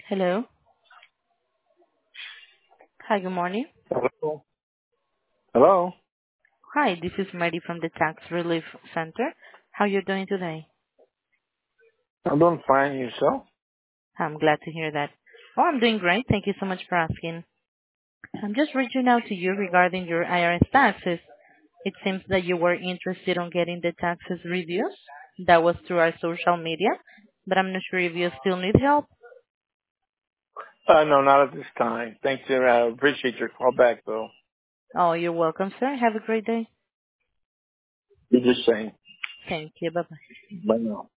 Hello. Hi, good morning. Hello. Hello. Hi, this is Mary from the Tax Relief Center. How you doing today? I'm doing fine. Yourself? I'm glad to hear that. Oh, I'm doing great. Thank you so much for asking. I'm just reaching out to you regarding your IRS taxes. It seems that you were interested on getting the taxes reviews. That was through our social media, but I'm not sure if you still need help. No, not at this time. Thanks. I appreciate your call back, though. Oh, you're welcome, sir. Have a great day. You're just saying. Thank you. Bye-bye. Bye now.